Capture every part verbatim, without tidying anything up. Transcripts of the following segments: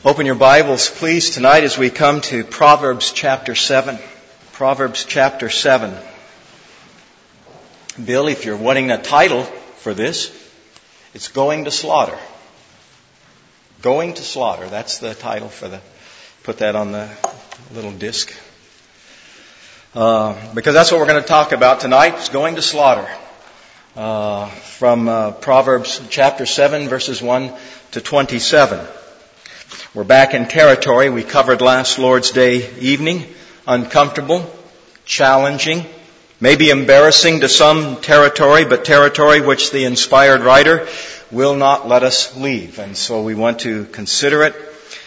Open your Bibles, please, tonight as we come to Proverbs chapter seven. Proverbs chapter seven. Bill, if you're wanting a title for this, it's Going to Slaughter. Going to Slaughter. That's the title for the, put that on the little disc. Uh, because that's what we're going to talk about tonight, is going to slaughter. Uh, from uh, Proverbs chapter seven, verses one to twenty-seven. We're back in territory we covered last Lord's Day evening. Uncomfortable, challenging, maybe embarrassing to some territory, but territory which the inspired writer will not let us leave. And so we want to consider it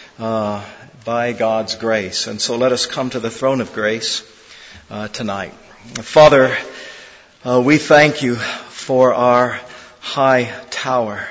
uh, by God's grace. And so let us come to the throne of grace uh, tonight. Father, uh, we thank you for our high tower.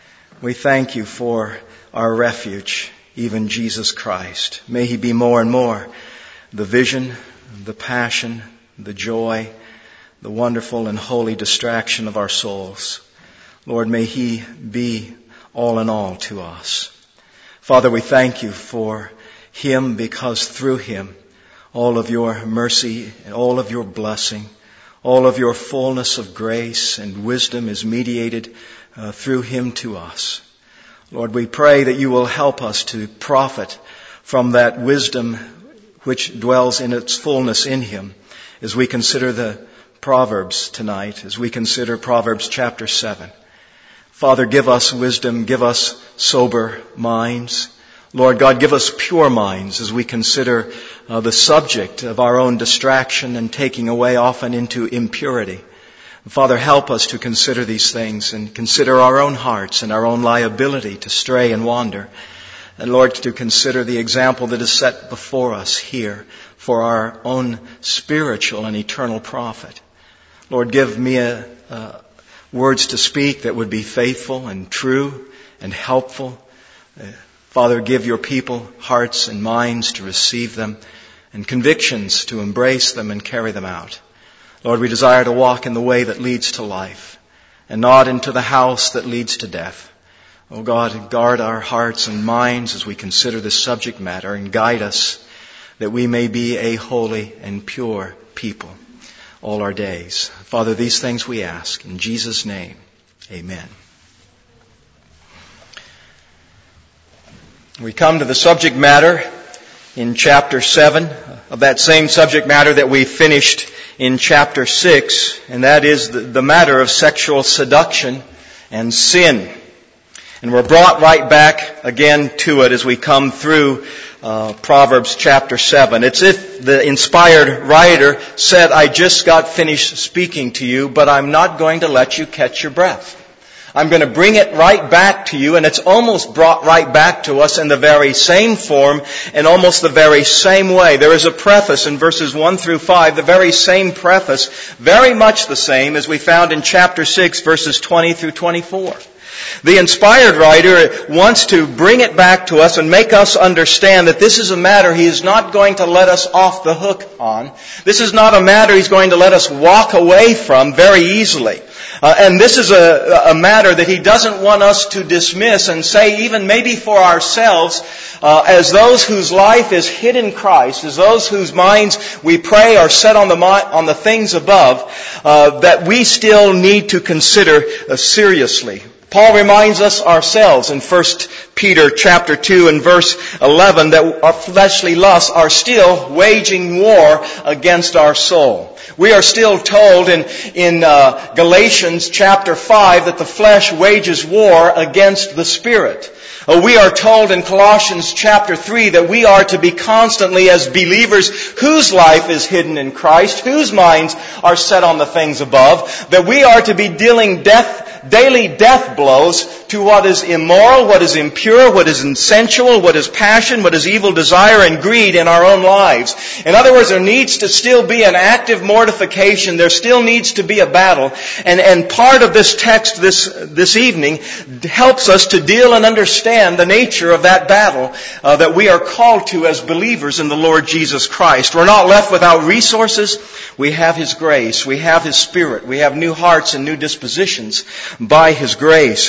We thank you for our refuge, even Jesus Christ. May He be more and more the vision, the passion, the joy, the wonderful and holy distraction of our souls. Lord, may He be all in all to us. Father, we thank you for Him, because through Him all of your mercy and all of your blessing, all of your fullness of grace and wisdom is mediated uh, through Him to us. Lord, we pray that you will help us to profit from that wisdom which dwells in its fullness in Him as we consider the Proverbs tonight, as we consider Proverbs chapter seven. Father, give us wisdom, give us sober minds. Lord God, give us pure minds as we consider uh, the subject of our own distraction and taking away often into impurity. Father, help us to consider these things and consider our own hearts and our own liability to stray and wander. And Lord, to consider the example that is set before us here for our own spiritual and eternal profit. Lord, give me a, uh, words to speak that would be faithful and true and helpful. Uh, Father, give your people hearts and minds to receive them and convictions to embrace them and carry them out. Lord, we desire to walk in the way that leads to life and not into the house that leads to death. Oh God, guard our hearts and minds as we consider this subject matter and guide us that we may be a holy and pure people all our days. Father, these things we ask in Jesus' name. Amen. We come to the subject matter in chapter seven of that same subject matter that we finished in chapter six, and that is the, the matter of sexual seduction and sin. And we're brought right back again to it as we come through uh, Proverbs chapter seven. It's if the inspired writer said, I just got finished speaking to you, but I'm not going to let you catch your breath. I'm going to bring it right back to you, and it's almost brought right back to us in the very same form and almost the very same way. There is a preface in verses one through five, the very same preface, very much the same as we found in chapter six, verses twenty through twenty-four. The inspired writer wants to bring it back to us and make us understand that this is a matter he is not going to let us off the hook on. This is not a matter he's going to let us walk away from very easily. Uh, and this is a, a matter that he doesn't want us to dismiss and say, even maybe for ourselves, uh, as those whose life is hid in Christ, as those whose minds we pray are set on the on the things above, uh, that we still need to consider uh, seriously. Paul reminds us ourselves in First Peter chapter two and verse eleven that our fleshly lusts are still waging war against our soul. We are still told in, in uh, Galatians chapter five that the flesh wages war against the Spirit. Uh, we are told in Colossians chapter three that we are to be constantly, as believers whose life is hidden in Christ, whose minds are set on the things above, that we are to be dealing death daily death blows to what is immoral, what is impure, what is insensual, what is passion, what is evil desire and greed in our own lives. In other words, there needs to still be an active mortification. There still needs to be a battle. And, and part of this text this, this evening helps us to deal and understand the nature of that battle uh, that we are called to as believers in the Lord Jesus Christ. We're not left without resources. We have His grace. We have His Spirit. We have new hearts and new dispositions by His grace. But it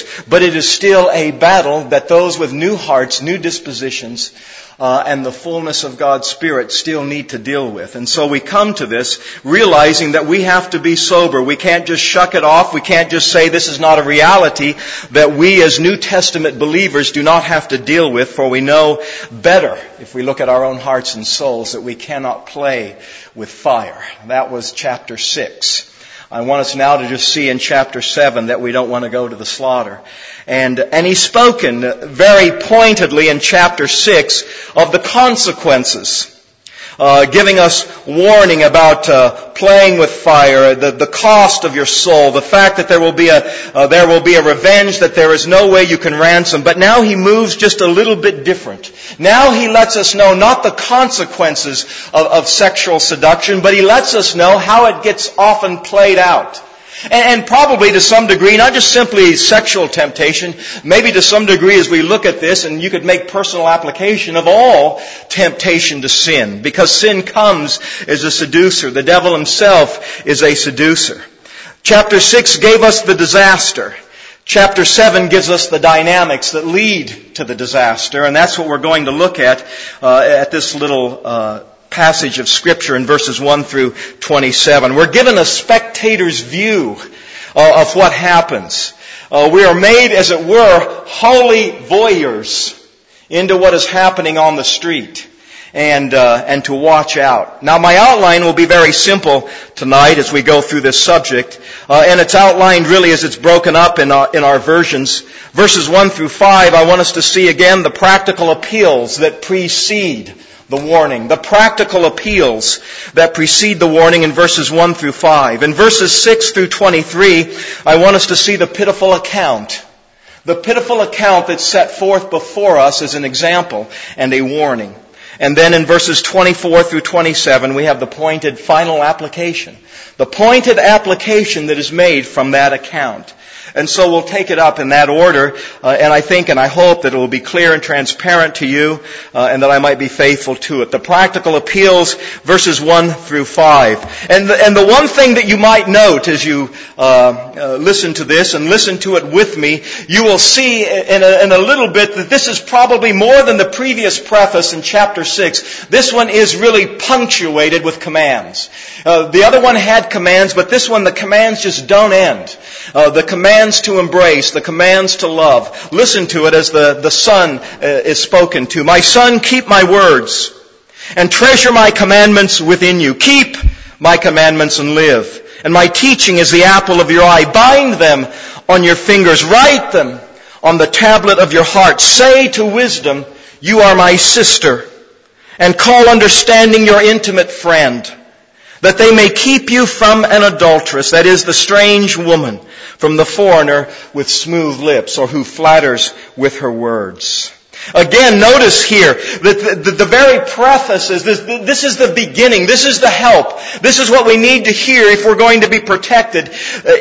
it is still a battle that those with new hearts, new dispositions, uh, and the fullness of God's Spirit still need to deal with. And so we come to this realizing that we have to be sober. We can't just shuck it off. We can't just say this is not a reality that we as New Testament believers do not have to deal with, for we know better, if we look at our own hearts and souls, that we cannot play with fire. That was chapter six. I want us now to just see in chapter seven that we don't want to go to the slaughter. And, and he's spoken very pointedly in chapter six of the consequences, uh, giving us warning about uh, playing with fire, the, the cost of your soul, the fact that there will be a uh, there will be a revenge, that there is no way you can ransom. But now he moves just a little bit different. Now he lets us know not the consequences of, of sexual seduction, but he lets us know how it gets often played out. And, and probably to some degree, not just simply sexual temptation, maybe to some degree as we look at this, and you could make personal application of all temptation to sin, because sin comes as a seducer. The devil himself is a seducer. Chapter six gave us the disaster. Chapter seven gives us the dynamics that lead to the disaster, and that's what we're going to look at uh, at this little uh, passage of Scripture in verses one through twenty-seven. We're given a spectator's view uh, of what happens. Uh, we are made, as it were, holy voyeurs into what is happening on the street, and uh, and to watch out. Now, my outline will be very simple tonight as we go through this subject, uh, and it's outlined really as it's broken up in our, in our versions. Verses one through five, I want us to see again the practical appeals that precede the warning. The practical appeals that precede the warning in verses one through five. In verses six through twenty-three, I want us to see the pitiful account. The pitiful account that's set forth before us as an example and a warning. And then in verses twenty-four through twenty-seven, we have the pointed final application. The pointed application that is made from that account. And so we'll take it up in that order, uh, and I think and I hope that it will be clear and transparent to you, uh, and that I might be faithful to it. The practical appeals, verses one through five. And the, and the one thing that you might note as you uh, uh, listen to this and listen to it with me, you will see in a, in a little bit that this is probably more than the previous preface in chapter six. This one is really punctuated with commands. Uh, the other one had commands, but this one, the commands just don't end. Uh, the commands to embrace, the commands to love. Listen to it as the, the Son uh, is spoken to. My son, keep my words and treasure my commandments within you. Keep my commandments and live. And my teaching is the apple of your eye. Bind them on your fingers. Write them on the tablet of your heart. Say to wisdom, you are my sister. And call understanding your intimate friend, that they may keep you from an adulteress, that is, the strange woman, from the foreigner with smooth lips, or who flatters with her words. Again, notice here that the, the, the very preface is this, this is the beginning, this is the help, this is what we need to hear if we're going to be protected,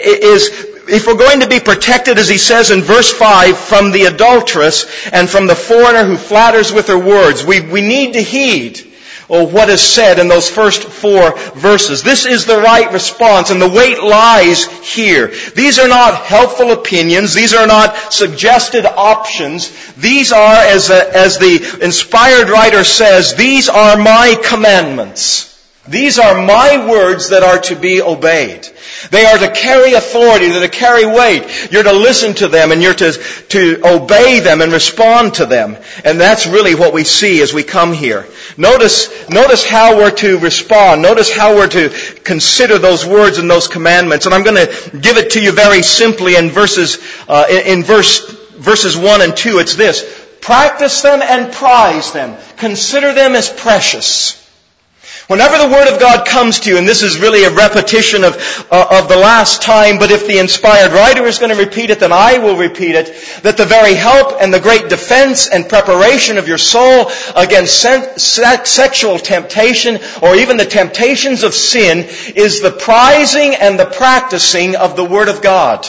is if we're going to be protected, as he says in verse five, from the adulteress and from the foreigner who flatters with her words. We, we need to heed or what is said in those first four verses. This is the right response, and the weight lies here. These are not helpful opinions. These are not suggested options. These are, as, a, as the inspired writer says, these are my commandments. These are my words that are to be obeyed. They are to carry authority, they're to carry weight. You're to listen to them and you're to, to obey them and respond to them. And that's really what we see as we come here. Notice, notice how we're to respond. Notice how we're to consider those words and those commandments. And I'm going to give it to you very simply in verses, uh, in, in verse, verses one and two. It's this. Practice them and prize them. Consider them as precious. Whenever the Word of God comes to you, and this is really a repetition of, uh, of the last time, but if the inspired writer is going to repeat it, then I will repeat it, that the very help and the great defense and preparation of your soul against sen- sex- sexual temptation, or even the temptations of sin, is the prizing and the practicing of the Word of God.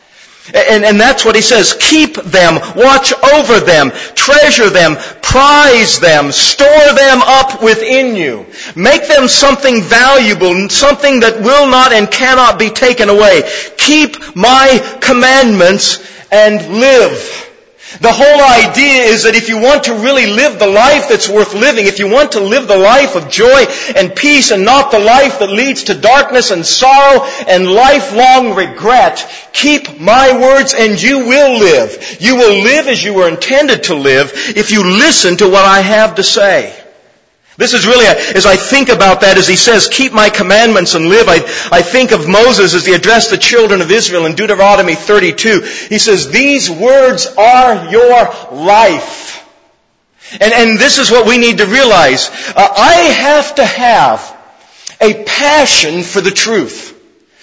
And, and that's what he says. Keep them, watch over them, treasure them, prize them, store them up within you. Make them something valuable, something that will not and cannot be taken away. Keep my commandments and live. The whole idea is that if you want to really live the life that's worth living, if you want to live the life of joy and peace and not the life that leads to darkness and sorrow and lifelong regret, keep my words and you will live. You will live as you were intended to live if you listen to what I have to say. This is really, a, as I think about that, as he says, keep my commandments and live, I, I think of Moses as he addressed the children of Israel in Deuteronomy thirty-two. He says, these words are your life. And, and this is what we need to realize. Uh, I have to have a passion for the truth.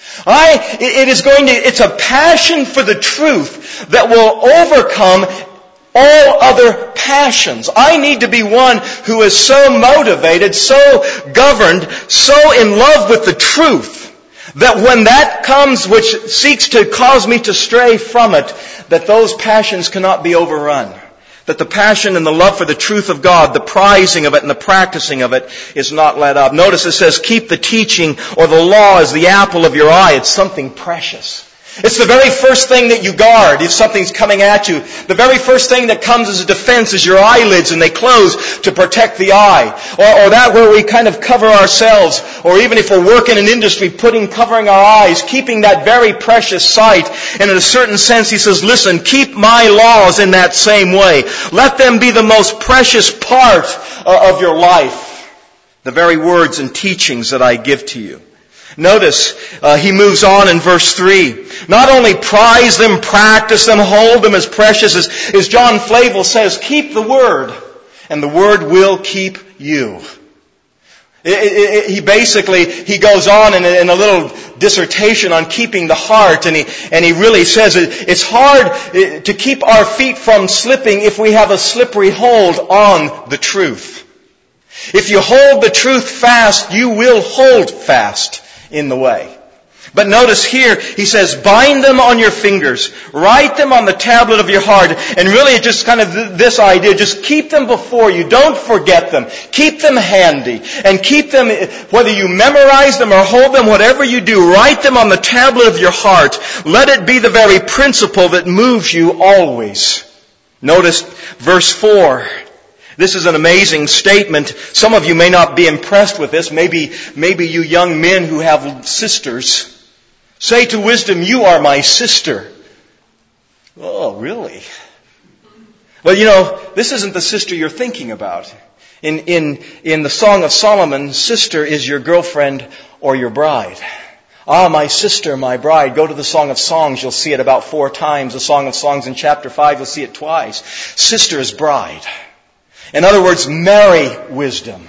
I, it is going to, it's a passion for the truth that will overcome all other passions. I need to be one who is so motivated, so governed, so in love with the truth, that when that comes which seeks to cause me to stray from it, that those passions cannot be overrun. That the passion and the love for the truth of God, the prizing of it and the practicing of it is not let up. Notice it says, keep the teaching or the law as the apple of your eye. It's something precious. It's the very first thing that you guard if something's coming at you. The very first thing that comes as a defense is your eyelids, and they close to protect the eye. Or, or that where we kind of cover ourselves, or even if we're working in industry, putting, covering our eyes, keeping that very precious sight. And in a certain sense, he says, listen, keep my laws in that same way. Let them be the most precious part of your life. The very words and teachings that I give to you. Notice, uh, he moves on in verse three. Not only prize them, practice them, hold them as precious as, as John Flavel says, keep the Word, and the Word will keep you. It, it, it, he basically, he goes on in a, in a little dissertation on keeping the heart, and he, and he really says it, it's hard to keep our feet from slipping if we have a slippery hold on the truth. If you hold the truth fast, you will hold fast in the way. But notice here, he says, bind them on your fingers, write them on the tablet of your heart, and really just kind of this idea, just keep them before you, don't forget them, keep them handy, and keep them, whether you memorize them or hold them, whatever you do, write them on the tablet of your heart. Let it be the very principle that moves you always. Notice verse four. This is an amazing statement. Some of you may not be impressed with this. Maybe, maybe you young men who have sisters. Say to wisdom, you are my sister. Oh, really? Well, you know, this isn't the sister you're thinking about. In, in, in the Song of Solomon, sister is your girlfriend or your bride. Ah, my sister, my bride. Go to the Song of Songs. You'll see it about four times. The Song of Songs in chapter five, you'll see it twice. Sister is bride. In other words, marry wisdom.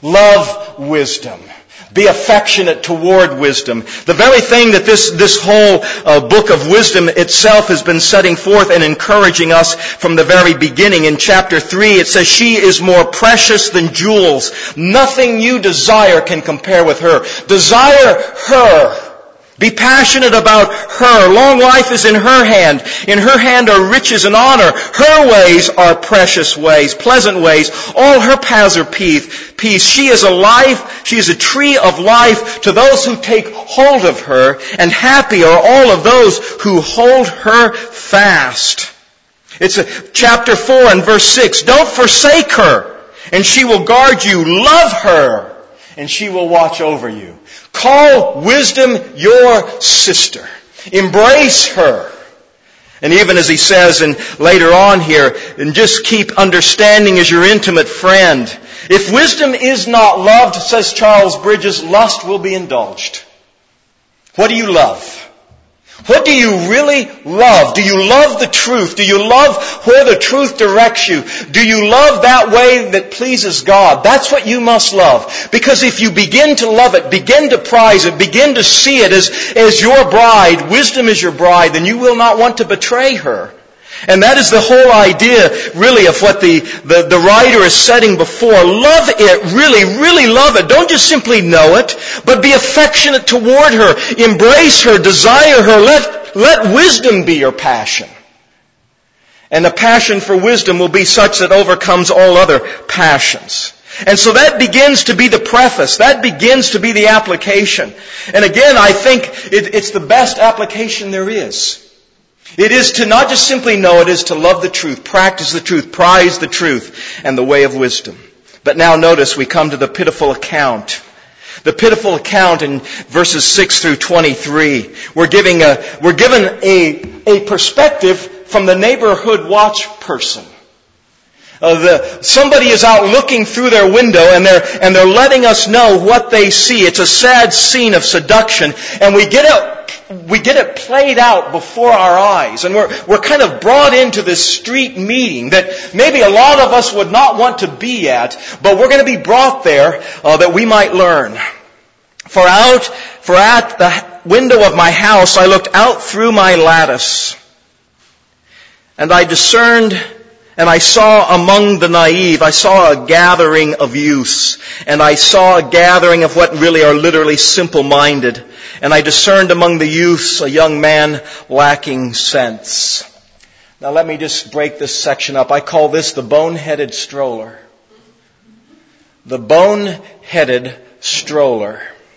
Love wisdom. Be affectionate toward wisdom. The very thing that this, this whole uh, book of wisdom itself has been setting forth and encouraging us from the very beginning. In chapter three, it says, she is more precious than jewels. Nothing you desire can compare with her. Desire her. Be passionate about her. Long life is in her hand. In her hand are riches and honor. Her ways are precious ways, pleasant ways. All her paths are peace. She is a life, she is a tree of life to those who take hold of her, and happy are all of those who hold her fast. It's a, chapter four and verse six. Don't forsake her, and she will guard you. Love her, and she will watch over you. Call wisdom your sister. Embrace her. And even as he says and later on here, and just keep understanding as your intimate friend. If wisdom is not loved, says Charles Bridges, lust will be indulged. What do you love? What do you really love? Do you love the truth? Do you love where the truth directs you? Do you love that way that pleases God? That's what you must love. Because if you begin to love it, begin to prize it, begin to see it as, as your bride, wisdom is your bride, then you will not want to betray her. And that is the whole idea, really, of what the, the, the writer is setting before. Love it, really, really love it. Don't just simply know it, but be affectionate toward her. Embrace her, desire her. Let, let wisdom be your passion. And the passion for wisdom will be such that overcomes all other passions. And so that begins to be the preface. That begins to be the application. And again, I think it, it's the best application there is. It is to not just simply know, it is to love the truth, practice the truth, prize the truth, and the way of wisdom. But now notice we come to the pitiful account. The pitiful account in verses six through twenty-three. We're giving a, we're given a, a perspective from the neighborhood watch person. Uh, the, somebody is out looking through their window and they're, and they're letting us know what they see. It's a sad scene of seduction, and we get it, we get it played out before our eyes. And we're, we're kind of brought into this street meeting that maybe a lot of us would not want to be at, but we're going to be brought there uh, that we might learn. For out, for at the window of my house I looked out through my lattice, and I discerned, and I saw among the naive, I saw a gathering of youths, and I saw a gathering of what really are literally simple-minded. And I discerned among the youths a young man lacking sense. Now let me just break this section up. I call this the bone-headed stroller. The bone-headed stroller.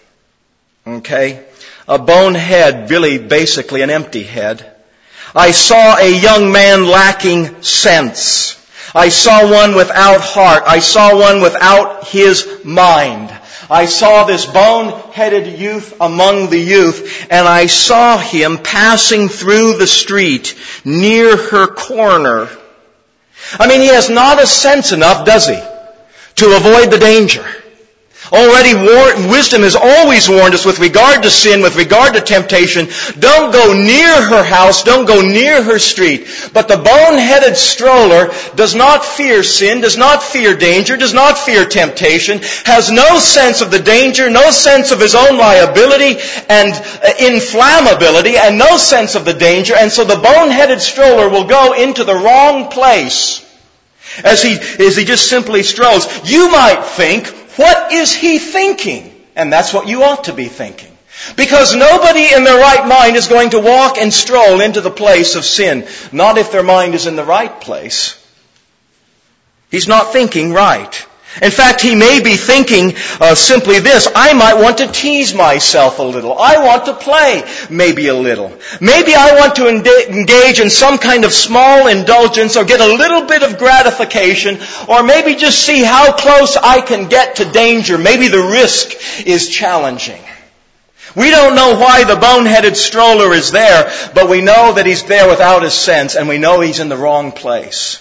Okay? A bonehead, really basically an empty head. I saw a young man lacking sense. I saw one without heart. I saw one without his mind. I saw this bone-headed youth among the youth, and I saw him passing through the street near her corner. I mean, he has not a sense enough, does he, to avoid the danger. Already war- wisdom has always warned us with regard to sin, with regard to temptation. Don't go near her house, don't go near her street. But the bone-headed stroller does not fear sin, does not fear danger, does not fear temptation, has no sense of the danger, no sense of his own liability and inflammability, and no sense of the danger. And so the bone-headed stroller will go into the wrong place as he, as he just simply strolls. You might think, what is he thinking? And that's what you ought to be thinking. Because nobody in their right mind is going to walk and stroll into the place of sin. Not if their mind is in the right place. He's not thinking right. In fact, he may be thinking uh, simply this: I might want to tease myself a little. I want to play maybe a little. Maybe I want to engage in some kind of small indulgence or get a little bit of gratification, or maybe just see how close I can get to danger. Maybe the risk is challenging. We don't know why the bone-headed stroller is there, but we know that he's there without his sense, and we know he's in the wrong place.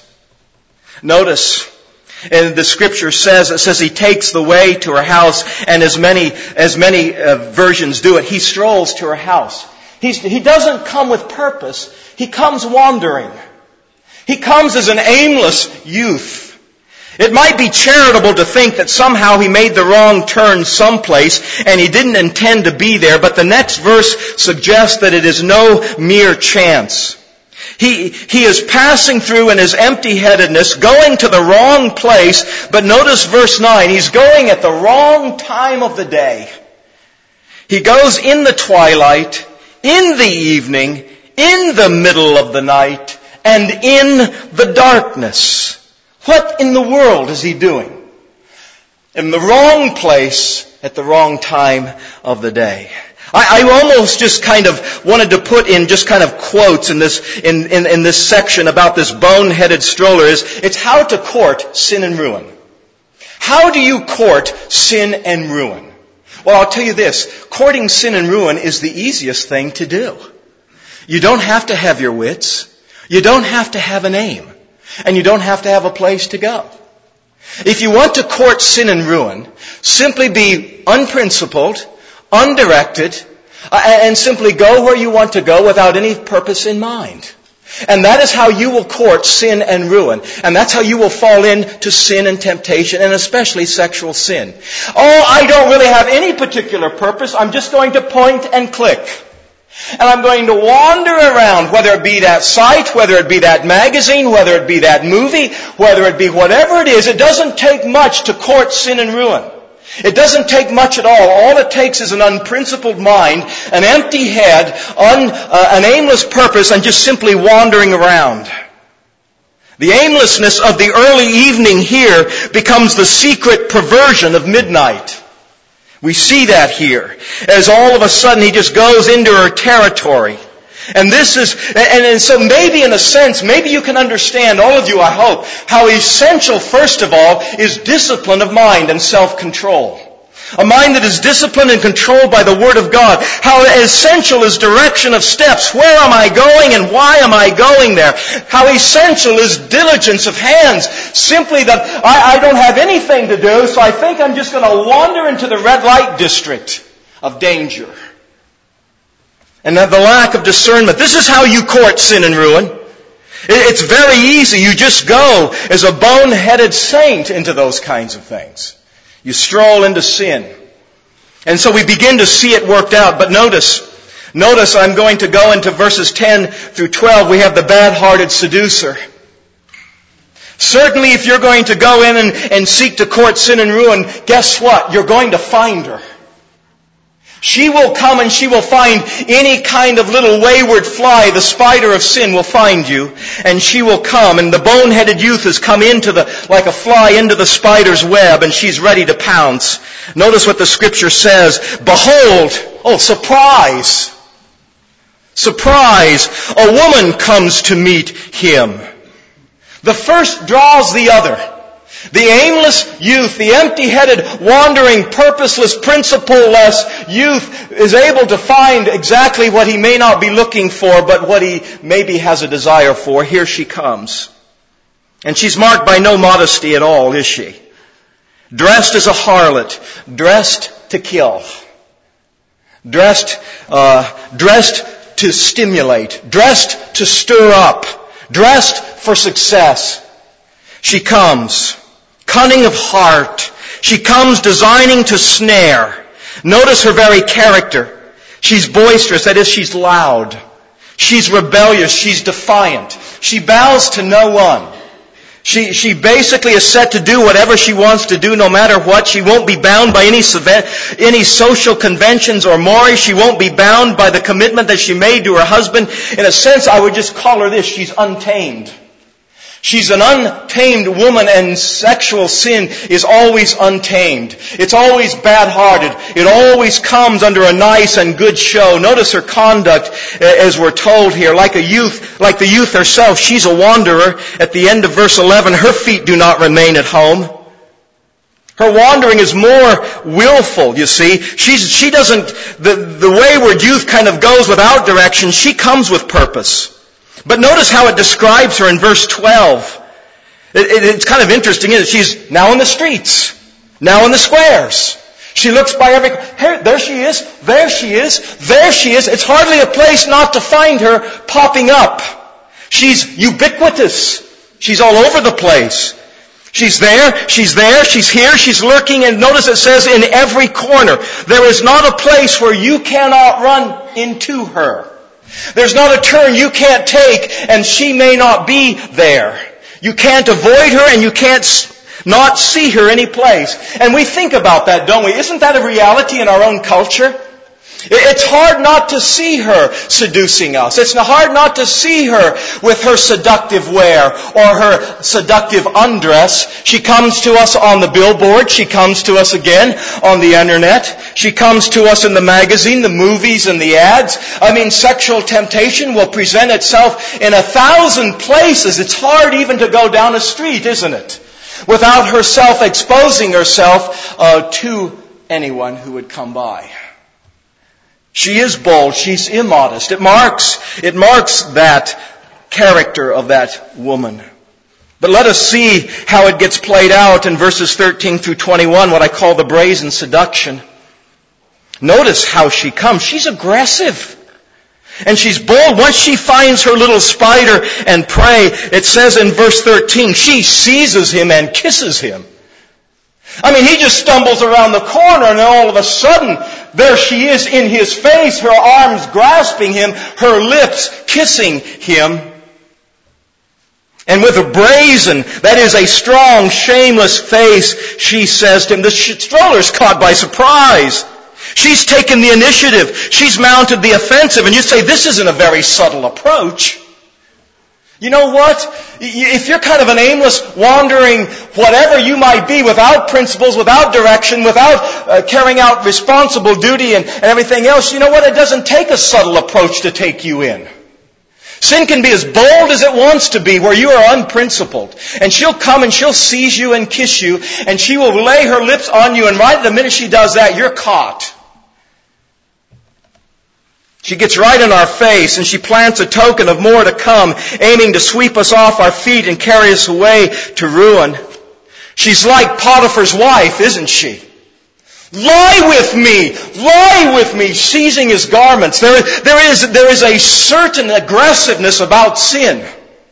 Notice, and the scripture says, it says he takes the way to her house, and as many as many uh, versions do it, he strolls to her house. He's, he doesn't come with purpose. He comes wandering. He comes as an aimless youth. It might be charitable to think that somehow he made the wrong turn someplace and he didn't intend to be there, but the next verse suggests that it is no mere chance. He, he is passing through in his empty-headedness, going to the wrong place, but notice verse nine, he's going at the wrong time of the day. He goes in the twilight, in the evening, in the middle of the night, and in the darkness. What in the world is he doing? In the wrong place at the wrong time of the day. I, I almost just kind of wanted to put in just kind of quotes in this in, in, in this section about this bone-headed stroller. Is it's how to court sin and ruin. How do you court sin and ruin? Well, I'll tell you this. Courting sin and ruin is the easiest thing to do. You don't have to have your wits. You don't have to have an aim. And you don't have to have a place to go. If you want to court sin and ruin, simply be unprincipled, undirected, and simply go where you want to go without any purpose in mind. And that is how you will court sin and ruin. And that's how you will fall into sin and temptation, and especially sexual sin. Oh, I don't really have any particular purpose. I'm just going to point and click. And I'm going to wander around, whether it be that site, whether it be that magazine, whether it be that movie, whether it be whatever it is. It doesn't take much to court sin and ruin. It doesn't take much at all. All it takes is an unprincipled mind, an empty head, un, uh, an aimless purpose, and just simply wandering around. The aimlessness of the early evening here becomes the secret perversion of midnight. We see that here. As all of a sudden he just goes into her territory. And this is, and, and so maybe in a sense, maybe you can understand, all of you I hope, how essential first of all is discipline of mind and self-control. A mind that is disciplined and controlled by the Word of God. How essential is direction of steps. Where am I going and why am I going there? How essential is diligence of hands. Simply that I, I don't have anything to do, so I think I'm just going to wander into the red light district of danger. And the lack of discernment. This is how you court sin and ruin. It's very easy. You just go as a boneheaded saint into those kinds of things. You stroll into sin. And so we begin to see it worked out. But notice, notice I'm going to go into verses ten through twelve. We have the bad-hearted seducer. Certainly if you're going to go in and, and seek to court sin and ruin, guess what? You're going to find her. She will come and she will find any kind of little wayward fly. The spider of sin will find you, and she will come. And the boneheaded youth has come into the, like a fly into the spider's web, and she's ready to pounce. Notice what the Scripture says. Behold, oh, surprise. Surprise. A woman comes to meet him. The first draws the other. The aimless youth, the empty-headed, wandering, purposeless, principle-less youth is able to find exactly what he may not be looking for, but what he maybe has a desire for. Here she comes. And she's marked by no modesty at all, is she? Dressed as a harlot, dressed to kill. Dressed, uh, dressed to stimulate, dressed to stir up, dressed for success. She comes. Cunning of heart. She comes designing to snare. Notice her very character. She's boisterous, that is, she's loud. She's rebellious, she's defiant. She bows to no one. She, she basically is set to do whatever she wants to do no matter what. She won't be bound by any, any social conventions or mores. She won't be bound by the commitment that she made to her husband. In a sense, I would just call her this, she's untamed. She's an untamed woman, and sexual sin is always untamed. It's always bad-hearted. It always comes under a nice and good show. Notice her conduct, as we're told here, like a youth, like the youth herself. She's a wanderer. At the end of verse eleven, her feet do not remain at home. Her wandering is more willful, you see. She's, she doesn't, the, the wayward youth kind of goes without direction. She comes with purpose. But notice how it describes her in verse twelve. It, it, it's kind of interesting, isn't it? She's now in the streets, now in the squares. She looks by every... Here, there she is, there she is, there she is. It's hardly a place not to find her popping up. She's ubiquitous. She's all over the place. She's there, she's there, she's here, she's lurking, and notice it says in every corner. There is not a place where you cannot run into her. There's not a turn you can't take, and she may not be there. You can't avoid her, and you can't not see her any place. And we think about that, don't we? Isn't that a reality in our own culture? It's hard not to see her seducing us. It's hard not to see her with her seductive wear or her seductive undress. She comes to us on the billboard. She comes to us again on the internet. She comes to us in the magazine, the movies, and the ads. I mean, sexual temptation will present itself in a thousand places. It's hard even to go down a street, isn't it? Without herself exposing herself uh, to anyone who would come by. She is bold. She's immodest. It marks, it marks that character of that woman. But let us see how it gets played out in verses thirteen through twenty-one, what I call the brazen seduction. Notice how she comes. She's aggressive. And she's bold. Once she finds her little spider and prey, it says in verse thirteen, she seizes him and kisses him. I mean, he just stumbles around the corner, and then all of a sudden, there she is in his face, her arms grasping him, her lips kissing him. And with a brazen, that is a strong, shameless face, she says to him, the stroller's caught by surprise. She's taken the initiative. She's mounted the offensive. And you say, this isn't a very subtle approach. You know what? If you're kind of an aimless, wandering, whatever you might be, without principles, without direction, without uh, carrying out responsible duty and, and everything else, you know what? It doesn't take a subtle approach to take you in. Sin can be as bold as it wants to be, where you are unprincipled. And she'll come and she'll seize you and kiss you, and she will lay her lips on you, and right the minute she does that, you're caught. She gets right in our face, and she plants a token of more to come, aiming to sweep us off our feet and carry us away to ruin. She's like Potiphar's wife, isn't she? Lie with me! Lie with me! Seizing his garments. There, there is, there is a certain aggressiveness about sin.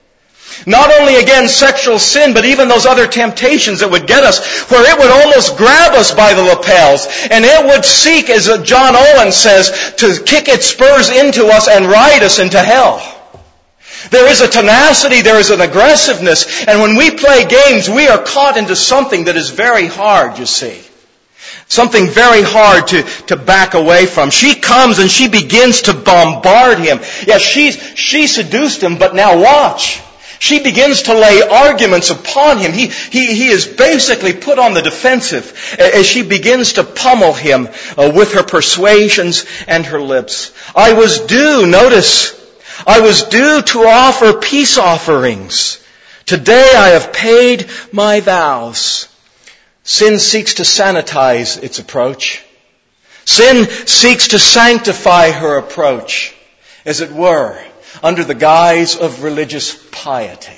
Not only, again, sexual sin, but even those other temptations that would get us, where it would almost grab us by the lapels, and it would seek, as John Owen says, to kick its spurs into us and ride us into hell. There is a tenacity, there is an aggressiveness, and when we play games, we are caught into something that is very hard, you see. Something very hard to, to back away from. She comes and she begins to bombard him. Yes, she's, she seduced him, but now watch. She begins to lay arguments upon him. He, he, he is basically put on the defensive as she begins to pummel him uh, with her persuasions and her lips. I was due, notice, I was due to offer peace offerings. Today I have paid my vows. Sin seeks to sanitize its approach. Sin seeks to sanctify her approach, as it were, under the guise of religious piety.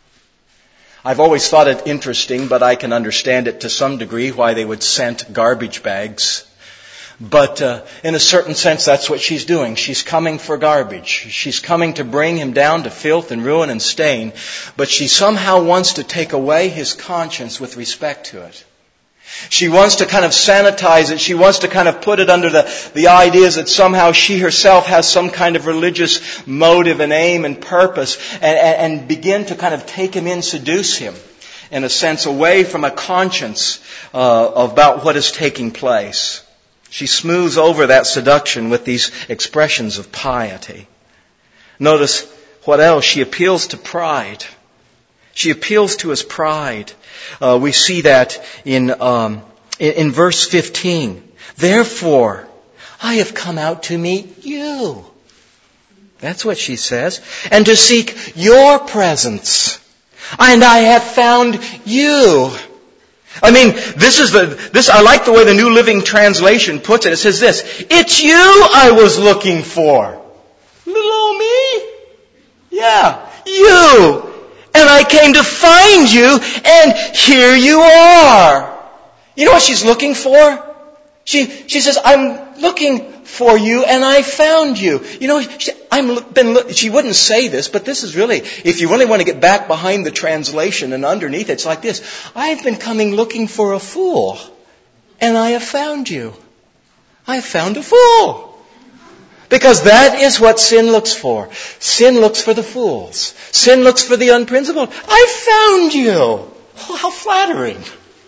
I've always thought it interesting, but I can understand it to some degree, why they would scent garbage bags. But uh, in a certain sense, that's what she's doing. She's coming for garbage. She's coming to bring him down to filth and ruin and stain. But she somehow wants to take away his conscience with respect to it. She wants to kind of sanitize it. She wants to kind of put it under the, the ideas that somehow she herself has some kind of religious motive and aim and purpose, and, and, and begin to kind of take him in, seduce him, in a sense, away from a conscience uh, about what is taking place. She smooths over that seduction with these expressions of piety. Notice what else? She appeals to pride. She appeals to his pride. Uh, we see that in, um, in in verse fifteen. Therefore, I have come out to meet you. That's what she says. And to seek your presence. And I have found you. I mean, this is the, this, I like the way the New Living Translation puts it. It says this: it's you I was looking for. Little old me? Yeah, you. And I came to find you, and here you are. You know what she's looking for? She, she says, I'm looking for you, and I found you. You know, she, I'm been. She wouldn't say this, but this is really, if you really want to get back behind the translation and underneath, it's like this: I've been coming looking for a fool, and I have found you. I have found a fool. Because that is what sin looks for. Sin looks for the fools. Sin looks for the unprincipled. I found you. Oh, how flattering.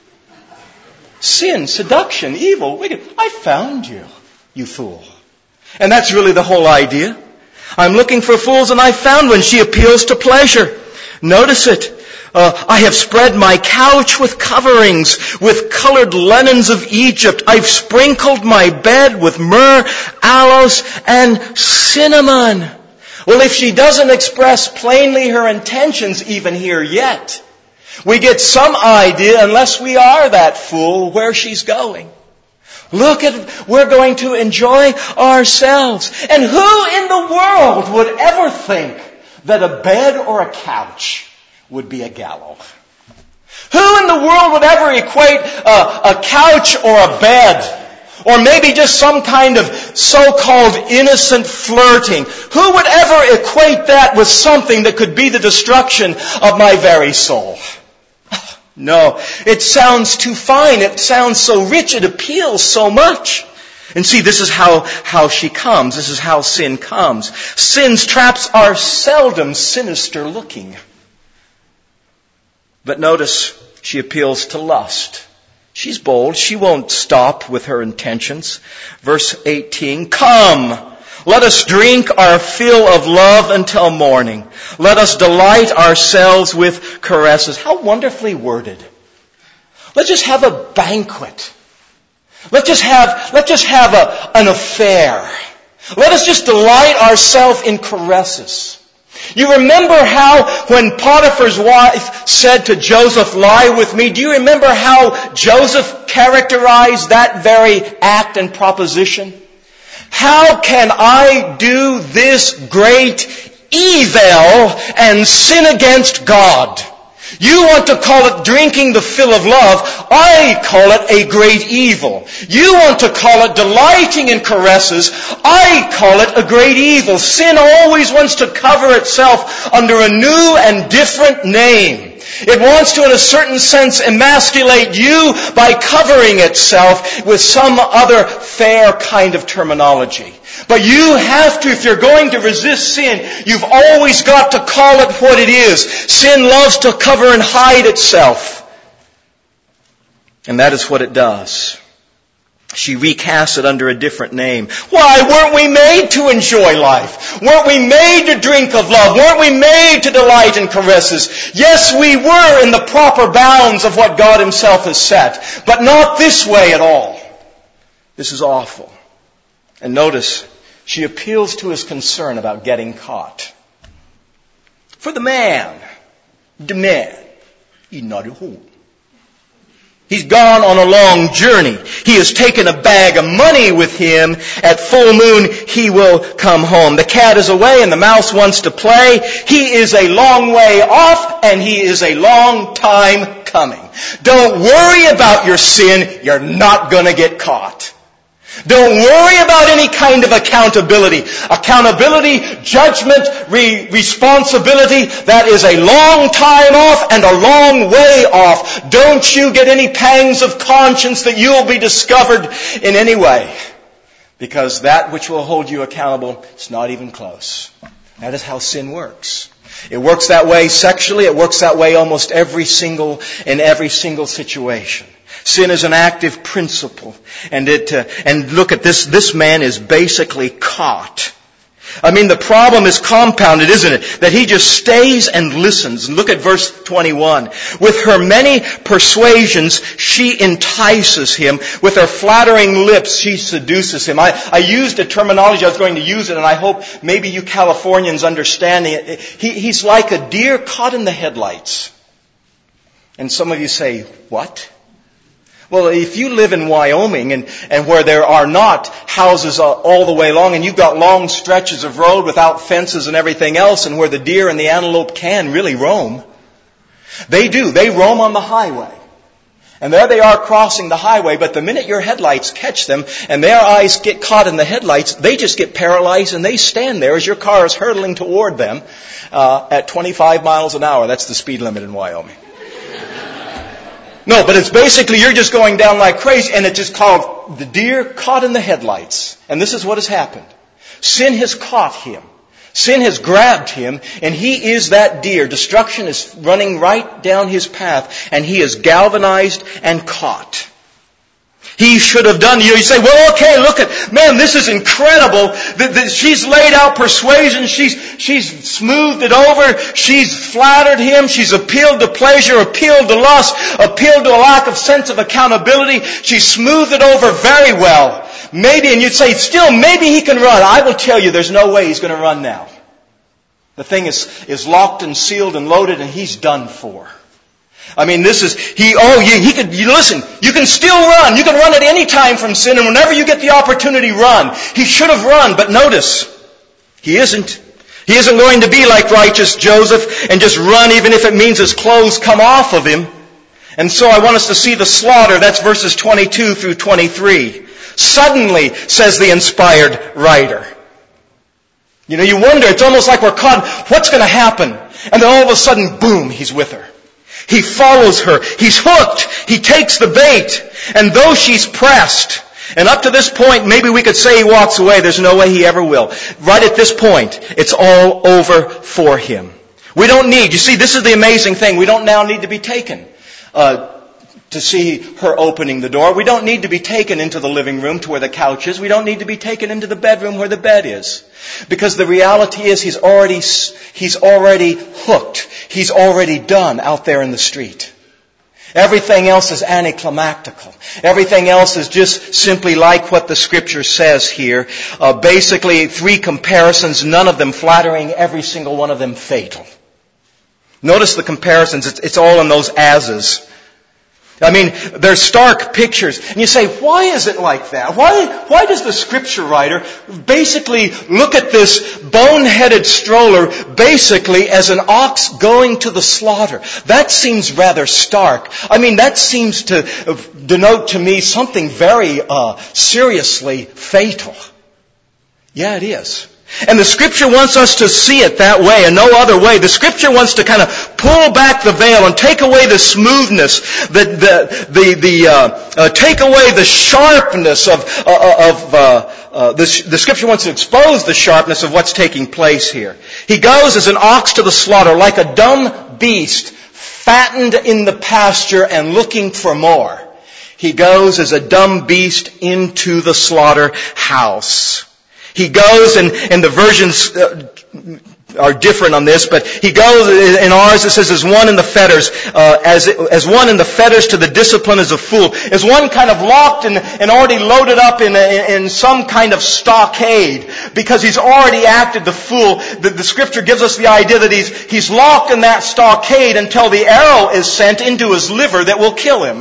Sin, seduction, evil, wicked. I found you, you fool. And that's really the whole idea. I'm looking for fools, and I found one. She appeals to pleasure. Notice it. Uh, I have spread my couch with coverings, with colored linens of Egypt. I've sprinkled my bed with myrrh, aloes, and cinnamon. Well, if she doesn't express plainly her intentions even here yet, we get some idea, unless we are that fool, where she's going. Look at, we're going to enjoy ourselves. And who in the world would ever think that a bed or a couch would be a gallows? Who in the world would ever equate a, a couch or a bed, or maybe just some kind of so-called innocent flirting? Who would ever equate that with something that could be the destruction of my very soul? No, it sounds too fine. It sounds so rich. It appeals so much. And see, this is how, how she comes. This is how sin comes. Sin's traps are seldom sinister looking. But notice, she appeals to lust. She's bold. She won't stop with her intentions. Verse eighteen, come, Let us drink our fill of love until morning. Let us delight ourselves with caresses. How wonderfully worded. Let's just have a banquet. Let's just have, let's just have a, an affair. Let us just delight ourselves in caresses. You remember how when Potiphar's wife said to Joseph, lie with me, do you remember how Joseph characterized that very act and proposition? How can I do this great evil and sin against God? You want to call it drinking the fill of love. I call it a great evil. You want to call it delighting in caresses. I call it a great evil. Sin always wants to cover itself under a new and different name. It wants to, in a certain sense, emasculate you by covering itself with some other fair kind of terminology. But you have to, if you're going to resist sin, you've always got to call it what it is. Sin loves to cover and hide itself. And that is what it does. She recasts it under a different name. Why, weren't we made to enjoy life? Weren't we made to drink of love? Weren't we made to delight in caresses? Yes, we were in the proper bounds of what God Himself has set. But not this way at all. This is awful. And notice, she appeals to his concern about getting caught. For the man, the man, he's not at home. He's gone on a long journey. He has taken a bag of money with him. At full moon, he will come home. The cat is away and the mouse wants to play. He is a long way off and he is a long time coming. Don't worry about your sin. You're not going to get caught. Don't worry about any kind of accountability. Accountability, judgment, re- responsibility, that is a long time off and a long way off. Don't you get any pangs of conscience that you will be discovered in any way. Because that which will hold you accountable is not even close. That is how sin works. It works that way sexually. It works that way almost every single, in every single situation. Sin is an active principle. And it, uh, and look at this, this man is basically caught. I mean, the problem is compounded, isn't it? That he just stays and listens. Look at verse twenty-one. With her many persuasions, she entices him. With her flattering lips, she seduces him. I, I used a terminology, I was going to use it, and I hope maybe you Californians understand it. He, he's like a deer caught in the headlights. And some of you say, what? Well, if you live in Wyoming and, and where there are not houses all the way long and you've got long stretches of road without fences and everything else and where the deer and the antelope can really roam, they do. They roam on the highway. And there they are crossing the highway, but the minute your headlights catch them and their eyes get caught in the headlights, they just get paralyzed and they stand there as your car is hurtling toward them uh, at twenty-five miles an hour. That's the speed limit in Wyoming. No, but it's basically you're just going down like crazy, and it's just called the deer caught in the headlights. And this is what has happened. Sin has caught him. Sin has grabbed him, and he is that deer. Destruction is running right down his path, and he is galvanized and caught. He should have done, you say, well, okay, look at, man, this is incredible. That, that she's laid out persuasion. She's, she's smoothed it over. She's flattered him. She's appealed to pleasure, appealed to lust, appealed to a lack of sense of accountability. She's smoothed it over very well. Maybe, and you'd say, still, maybe he can run. I will tell you, there's no way he's going to run now. The thing is, is locked and sealed and loaded, and he's done for. I mean, this is, he, oh, he, he could, you listen, you can still run. You can run at any time from sin, and whenever you get the opportunity, run. He should have run, but notice, he isn't. He isn't going to be like righteous Joseph and just run even if it means his clothes come off of him. And so I want us to see the slaughter. That's verses twenty-two through twenty-three. Suddenly, says the inspired writer. You know, you wonder, it's almost like we're caught, what's going to happen? And then all of a sudden, boom, he's with her. He follows her. He's hooked. He takes the bait. And though she's pressed, and up to this point, maybe we could say he walks away. There's no way he ever will. Right at this point, it's all over for him. We don't need, you see, this is the amazing thing. We don't now need to be taken uh, to see her opening the door. We don't need to be taken into the living room to where the couch is. We don't need to be taken into the bedroom where the bed is. Because the reality is he's already, he's already hooked. He's already done out there in the street. Everything else is anticlimactical. Everything else is just simply like what the Scripture says here. Uh, basically, three comparisons, none of them flattering, every single one of them fatal. Notice the comparisons. It's, it's all in those as's. I mean, they're stark pictures. And you say, why is it like that? Why, why does the Scripture writer basically look at this bone-headed stroller basically as an ox going to the slaughter? That seems rather stark. I mean, that seems to denote to me something very uh, seriously fatal. Yeah, it is. And the Scripture wants us to see it that way and no other way. The Scripture wants to kind of pull back the veil and take away the smoothness, the the the, the uh, uh, take away the sharpness of uh, of uh, uh, the, the Scripture wants to expose the sharpness of what's taking place here. He goes as an ox to the slaughter, like a dumb beast, fattened in the pasture and looking for more. He goes as a dumb beast into the slaughterhouse. He goes, and, and the versions uh, are different on this, but he goes, in ours it says, as one in the fetters, uh, as as one in the fetters to the discipline as a fool. As one kind of locked and, and already loaded up in, a, in some kind of stockade, because he's already acted the fool. The, the Scripture gives us the idea that he's, he's locked in that stockade until the arrow is sent into his liver that will kill him.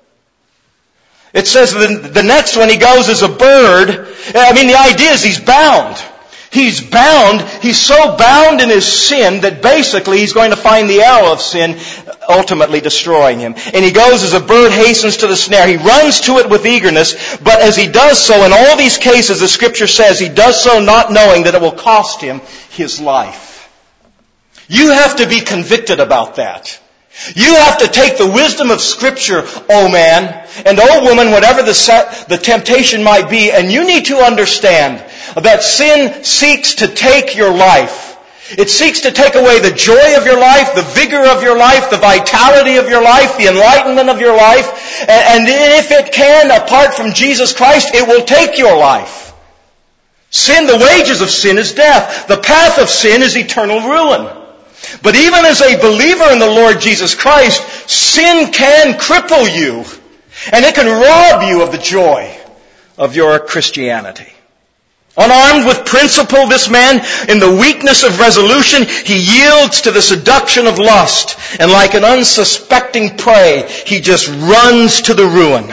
It says the, the next one, he goes as a bird. I mean, the idea is he's bound. He's bound. He's so bound in his sin that basically he's going to find the arrow of sin ultimately destroying him. And he goes as a bird hastens to the snare. He runs to it with eagerness, but as he does so, in all these cases, the Scripture says he does so not knowing that it will cost him his life. You have to be convicted about that. You have to take the wisdom of Scripture, oh man, and oh woman, whatever the, set, the temptation might be, and you need to understand that sin seeks to take your life. It seeks to take away the joy of your life, the vigor of your life, the vitality of your life, the enlightenment of your life, and, and if it can, apart from Jesus Christ, it will take your life. Sin, the wages of sin is death. The path of sin is eternal ruin. But even as a believer in the Lord Jesus Christ, sin can cripple you. And it can rob you of the joy of your Christianity. Unarmed with principle, this man, in the weakness of resolution, he yields to the seduction of lust. And like an unsuspecting prey, he just runs to the ruin.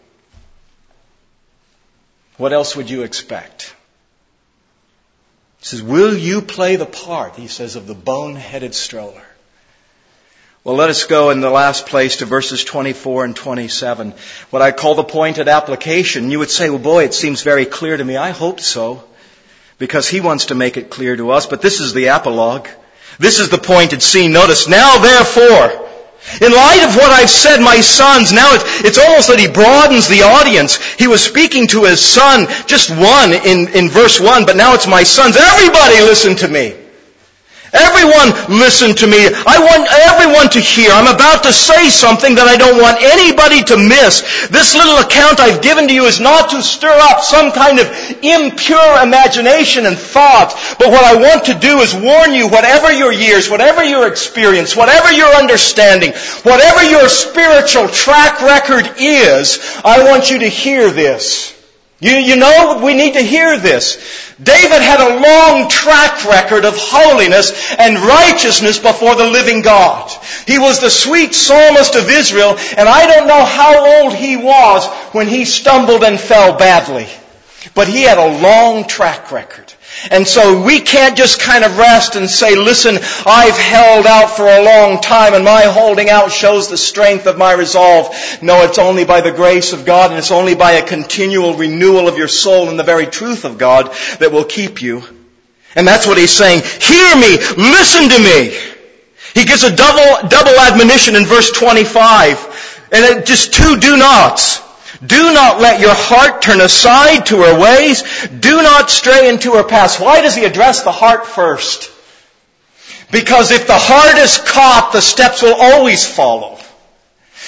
What else would you expect? He says, will you play the part, he says, of the bone-headed stroller? Well, let us go in the last place to verses twenty-four and twenty-seven. What I call the pointed application. You would say, well, boy, it seems very clear to me. I hope so, because he wants to make it clear to us. But this is the epilogue. This is the pointed scene. Notice, now therefore, in light of what I've said, my sons, now it's, it's almost that he broadens the audience. He was speaking to his son, just one in, in verse one, but now it's my sons. Everybody listen to me. Everyone listen to me. I want everyone to hear. I'm about to say something that I don't want anybody to miss. This little account I've given to you is not to stir up some kind of impure imagination and thought. But what I want to do is warn you, whatever your years, whatever your experience, whatever your understanding, whatever your spiritual track record is, I want you to hear this. You, you know, we need to hear this. David had a long track record of holiness and righteousness before the living God. He was the sweet psalmist of Israel, and I don't know how old he was when he stumbled and fell badly. But he had a long track record. And so we can't just kind of rest and say, listen, I've held out for a long time and my holding out shows the strength of my resolve. No, it's only by the grace of God and it's only by a continual renewal of your soul in the very truth of God that will keep you. And that's what he's saying. Hear me, listen to me. He gives a double, double admonition in verse twenty-five. And it just two do nots. Do not let your heart turn aside to her ways. Do not stray into her paths. Why does he address the heart first? Because if the heart is caught, the steps will always follow.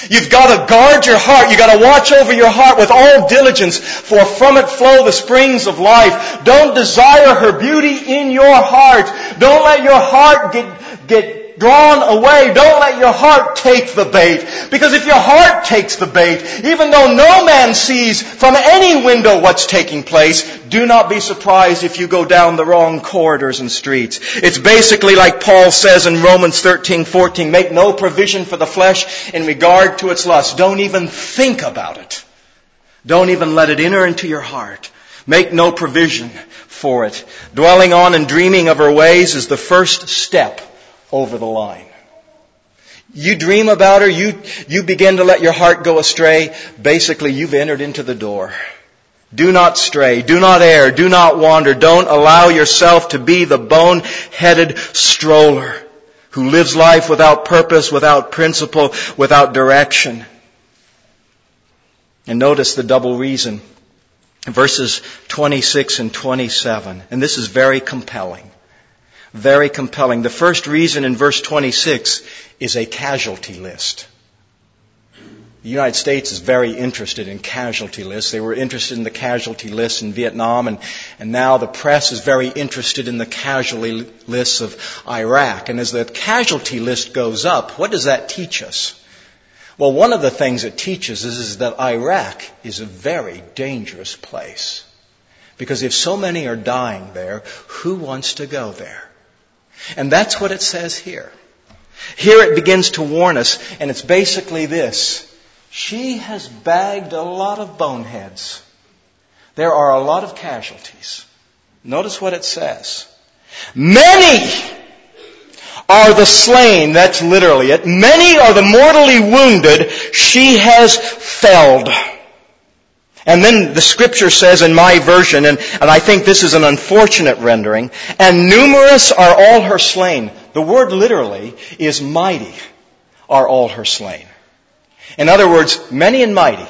You've got to guard your heart. You've got to watch over your heart with all diligence, for from it flow the springs of life. Don't desire her beauty in your heart. Don't let your heart get, get drawn away. Don't let your heart take the bait. Because if your heart takes the bait, even though no man sees from any window what's taking place, do not be surprised if you go down the wrong corridors and streets. It's basically like Paul says in Romans thirteen fourteen, make no provision for the flesh in regard to its lust. Don't even think about it. Don't even let it enter into your heart. Make no provision for it. Dwelling on and dreaming of her ways is the first step over the line. You dream about her, you, you begin to let your heart go astray, basically you've entered into the door. Do not stray, do not err, do not wander, don't allow yourself to be the bone-headed stroller who lives life without purpose, without principle, without direction. And notice the double reason. Verses twenty-six and twenty-seven. And this is very compelling. Very compelling. The first reason in verse twenty-six is a casualty list. The United States is very interested in casualty lists. They were interested in the casualty lists in Vietnam, and, and now the press is very interested in the casualty lists of Iraq. And as the casualty list goes up, what does that teach us? Well, one of the things it teaches is, is that Iraq is a very dangerous place. Because if so many are dying there, who wants to go there? And that's what it says here. Here it begins to warn us, and it's basically this. She has bagged a lot of boneheads. There are a lot of casualties. Notice what it says. Many are the slain. That's literally it. Many are the mortally wounded. She has felled. And then the scripture says in my version, and, and I think this is an unfortunate rendering, and numerous are all her slain. The word literally is mighty are all her slain. In other words, many and mighty,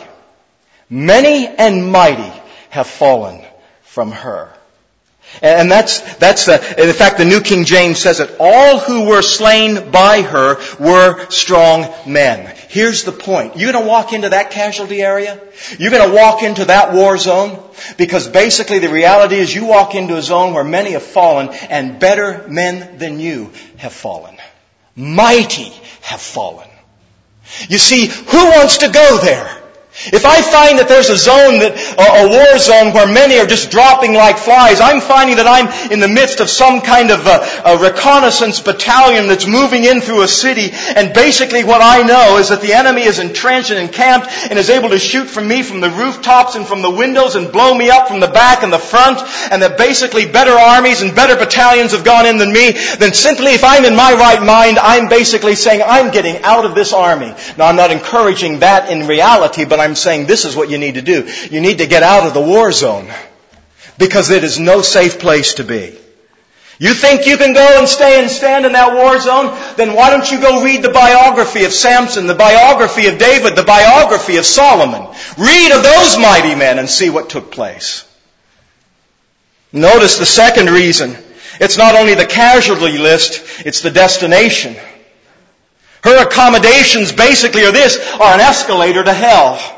many and mighty have fallen from her. And that's, that's the, in fact, the New King James says it, all who were slain by her were strong men. Here's the point. You're going to walk into that casualty area? You're going to walk into that war zone? Because basically the reality is you walk into a zone where many have fallen, and better men than you have fallen. Mighty have fallen. You see, who wants to go there? If I find that there's a zone, that a war zone where many are just dropping like flies, I'm finding that I'm in the midst of some kind of a, a reconnaissance battalion that's moving in through a city, and basically what I know is that the enemy is entrenched and encamped and is able to shoot from me from the rooftops and from the windows and blow me up from the back and the front, and that basically better armies and better battalions have gone in than me, then simply if I'm in my right mind, I'm basically saying I'm getting out of this army. Now I'm not encouraging that in reality, but I'm saying this is what you need to do. You need to get out of the war zone, because it is no safe place to be. You think you can go and stay and stand in that war zone? Then why don't you go read the biography of Samson, the biography of David, the biography of Solomon? Read of those mighty men and see what took place. Notice the second reason. It's not only the casualty list, it's the destination. Her accommodations basically are this, are an escalator to hell.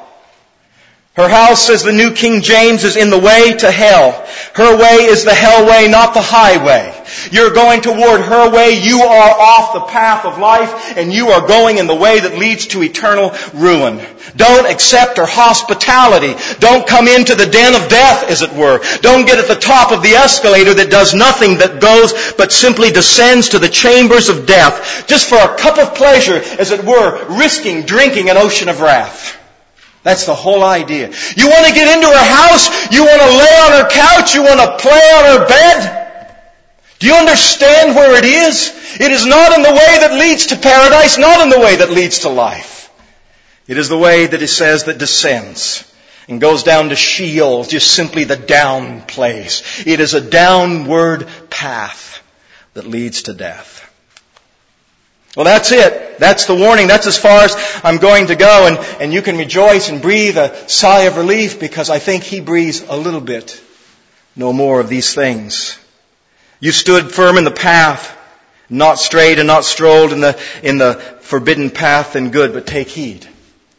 Her house, says the New King James, is in the way to hell. Her way is the hell way, not the highway. You're going toward her way. You are off the path of life, and you are going in the way that leads to eternal ruin. Don't accept her hospitality. Don't come into the den of death, as it were. Don't get at the top of the escalator that does nothing that goes, but simply descends to the chambers of death, just for a cup of pleasure, as it were, risking drinking an ocean of wrath. That's the whole idea. You want to get into her house? You want to lay on her couch? You want to play on her bed? Do you understand where it is? It is not in the way that leads to paradise, not in the way that leads to life. It is the way that it says that descends and goes down to Sheol, just simply the down place. It is a downward path that leads to death. Well, that's it. That's the warning. That's as far as I'm going to go. And, and you can rejoice and breathe a sigh of relief, because I think he breathes a little bit no more of these things. You stood firm in the path, not strayed and not strolled in the, in the forbidden path and good, but take heed.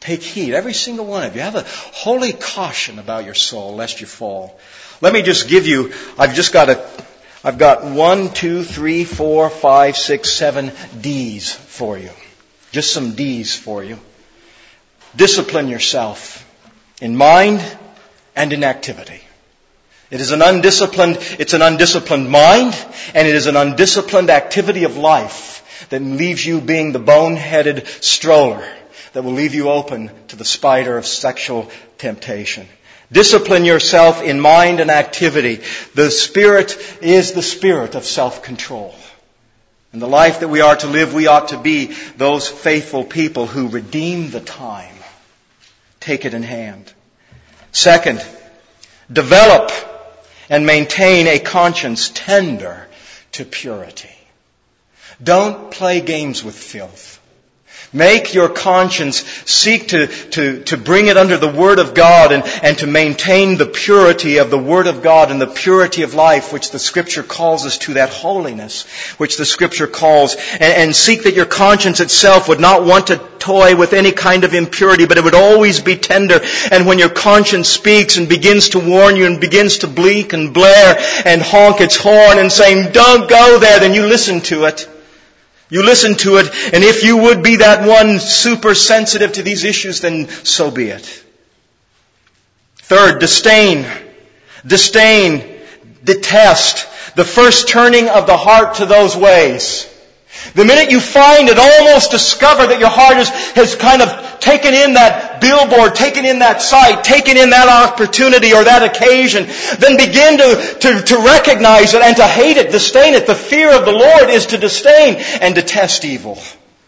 Take heed, every single one of you. Have a holy caution about your soul, lest you fall. Let me just give you, I've just got a, I've got one, two, three, four, five, six, seven D's for you. Just some D's for you. Discipline yourself in mind and in activity. It is an undisciplined, it's an undisciplined mind, and it is an undisciplined activity of life that leaves you being the bone-headed stroller that will leave you open to the spider of sexual temptation. Discipline yourself in mind and activity. The Spirit is the spirit of self-control. In the life that we are to live, we ought to be those faithful people who redeem the time. Take it in hand. Second, develop and maintain a conscience tender to purity. Don't play games with filth. Make your conscience seek to, to, to bring it under the Word of God and, and to maintain the purity of the Word of God and the purity of life which the Scripture calls us to, that holiness which the Scripture calls. And, and seek that your conscience itself would not want to toy with any kind of impurity, but it would always be tender. And when your conscience speaks and begins to warn you and begins to bleat and blare and honk its horn and saying, don't go there, then you listen to it. You listen to it, and if you would be that one super sensitive to these issues, then so be it. Third, disdain. Disdain, detest, the first turning of the heart to those ways. The minute you find it, almost discover that your heart is, has kind of taken in that billboard, taken in that sight, taken in that opportunity or that occasion, then begin to, to, to recognize it and to hate it, disdain it. The fear of the Lord is to disdain and detest evil.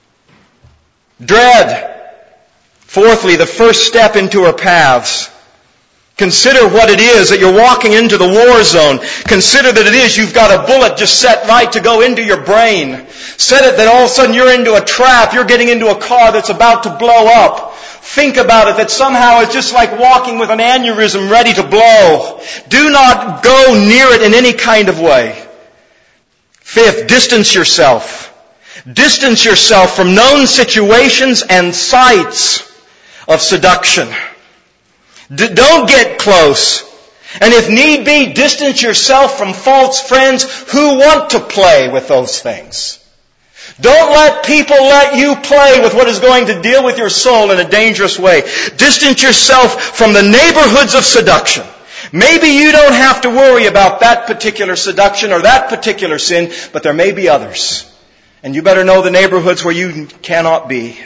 Dread. Fourthly, the first step into our paths. Consider what it is that you're walking into the war zone. Consider that it is you've got a bullet just set right to go into your brain. Set it that all of a sudden you're into a trap. You're getting into a car that's about to blow up. Think about it that somehow it's just like walking with an aneurysm ready to blow. Do not go near it in any kind of way. Fifth, distance yourself. Distance yourself from known situations and sites of seduction. D- don't get close. And if need be, distance yourself from false friends who want to play with those things. Don't let people let you play with what is going to deal with your soul in a dangerous way. Distance yourself from the neighborhoods of seduction. Maybe you don't have to worry about that particular seduction or that particular sin, but there may be others. And you better know the neighborhoods where you cannot be.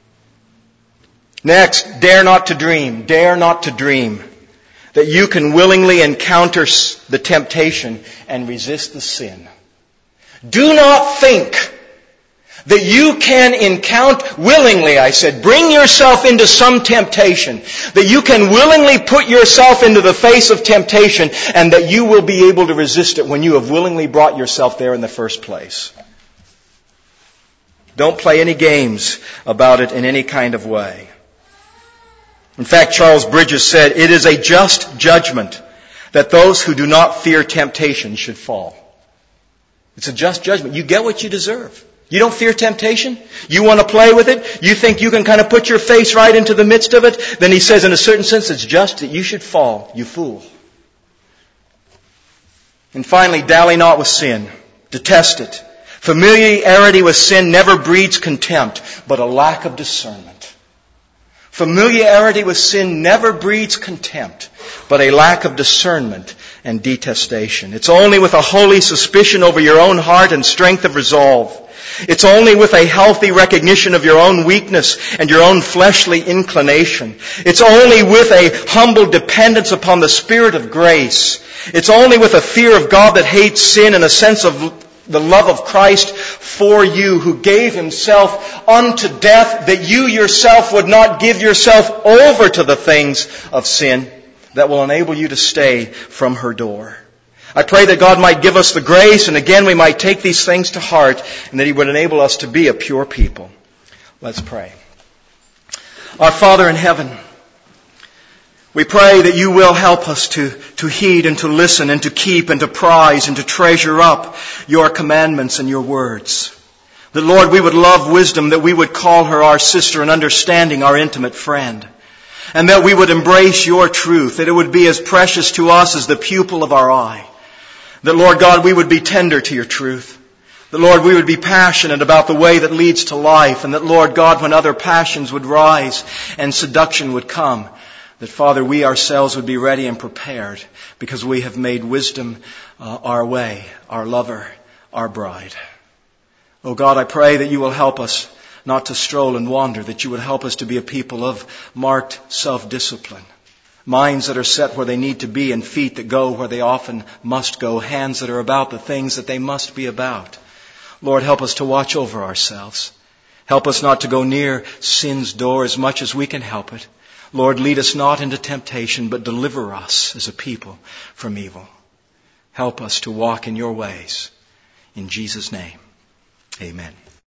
Next, dare not to dream. Dare not to dream that you can willingly encounter the temptation and resist the sin. Do not think that you can encounter, willingly, I said, bring yourself into some temptation, that you can willingly put yourself into the face of temptation and that you will be able to resist it when you have willingly brought yourself there in the first place. Don't play any games about it in any kind of way. In fact, Charles Bridges said, it is a just judgment that those who do not fear temptation should fall. It's a just judgment. You get what you deserve. You don't fear temptation? You want to play with it? You think you can kind of put your face right into the midst of it? Then he says, in a certain sense, it's just that you should fall, you fool. And finally, dally not with sin. Detest it. Familiarity with sin never breeds contempt, but a lack of discernment. Familiarity with sin never breeds contempt, but a lack of discernment and detestation. It's only with a holy suspicion over your own heart and strength of resolve. It's only with a healthy recognition of your own weakness and your own fleshly inclination. It's only with a humble dependence upon the Spirit of grace. It's only with a fear of God that hates sin and a sense of the love of Christ for you, who gave Himself unto death, that you yourself would not give yourself over to the things of sin, that will enable you to stay from her door. I pray that God might give us the grace, and again we might take these things to heart, and that He would enable us to be a pure people. Let's pray. Our Father in heaven, we pray that You will help us to, to heed and to listen and to keep and to prize and to treasure up Your commandments and Your words. That, Lord, we would love wisdom, that we would call her our sister and understanding our intimate friend. And that we would embrace your truth, that it would be as precious to us as the pupil of our eye. That, Lord God, we would be tender to your truth. That, Lord, we would be passionate about the way that leads to life. And that, Lord God, when other passions would rise and seduction would come, that, Father, we ourselves would be ready and prepared because we have made wisdom uh, our way, our lover, our bride. Oh God, I pray that you will help us not to stroll and wander, that you would help us to be a people of marked self-discipline. Minds that are set where they need to be and feet that go where they often must go. Hands that are about the things that they must be about. Lord, help us to watch over ourselves. Help us not to go near sin's door as much as we can help it. Lord, lead us not into temptation, but deliver us as a people from evil. Help us to walk in your ways. In Jesus' name, amen.